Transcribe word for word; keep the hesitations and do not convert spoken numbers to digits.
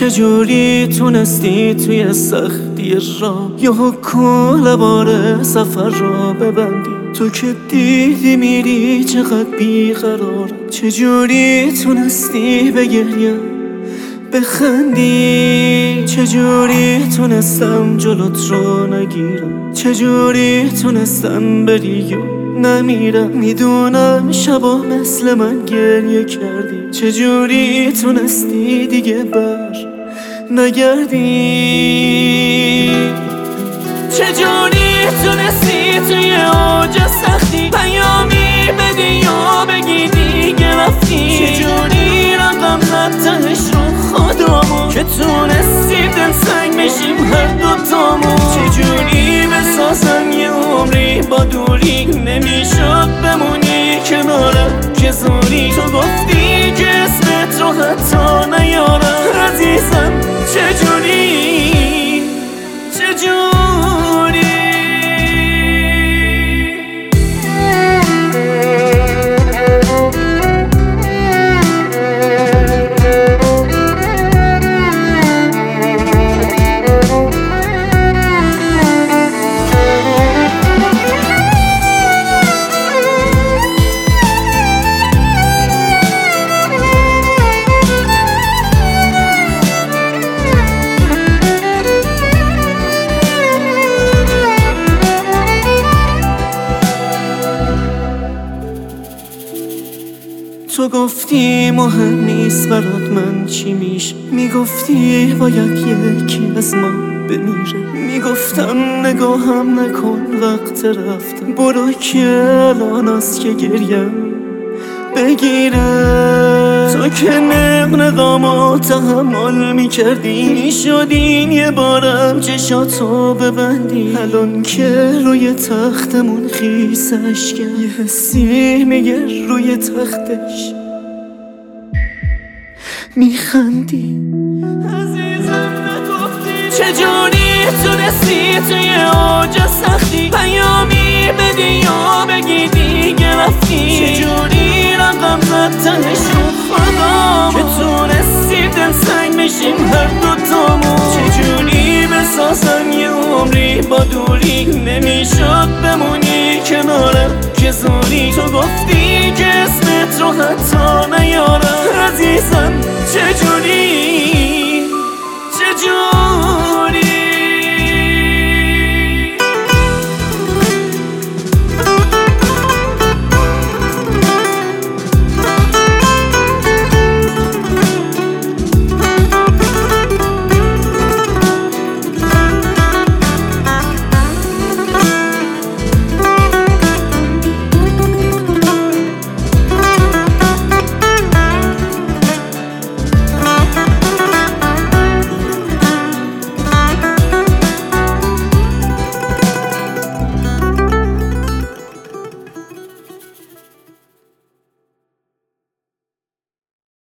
چجوری تونستی توی سختی راه یا کل بار سفر را ببندی؟ تو که دیدی میری چقدر بیقرار، چجوری تونستی بگریم بخندی؟ چجوری تونستم جلوت رو نگیرم؟ چجوری تونستم بری و نمیرم؟ میدونم شبا مثل من گریه کردی، چجوری تونستی دیگه بر نگردی؟ چجوری تونستی توی اوج سختی پیامی بدی یا بگی دیگه رفتی؟ چجوری رقم نتنش رو خودمون که تونستیم دلسنگ بشیم هر دوتامون؟ چجوری بسازم یه عمری با دوری نمیشد بمونی کنارم که زوری؟ تو گفتی که اسمت رو حتی نیارم عزیزم، چجوری چجوری تو گفتی مهم نیست برات من چی میشه، میگفتی باید یکی از ما بمیره، میگفتم نگاهم نکن وقت رفتم، برو که الان است که گریم بگیره. تو که نقنقامو تحمل میکردی، میشدین یه بارم چشاتو ببندی، الان که روی تختمون خیسش کرد یه حسی میگه روی تختش میخندی. عزیزم نگفتی چجوری تونستی توی اوج سختی پیامی بدی یا بگی دیگه رفتی؟ چجوری رقم نتنش رو خودم که تونستیم دلسنگ بشیم هر دوتامون؟ چجوری بسازم یه عمری با دوری نمیشد بمونی کنارم که زوری؟ تو گفتی که اسمت رو حتی نیارم عزیزم،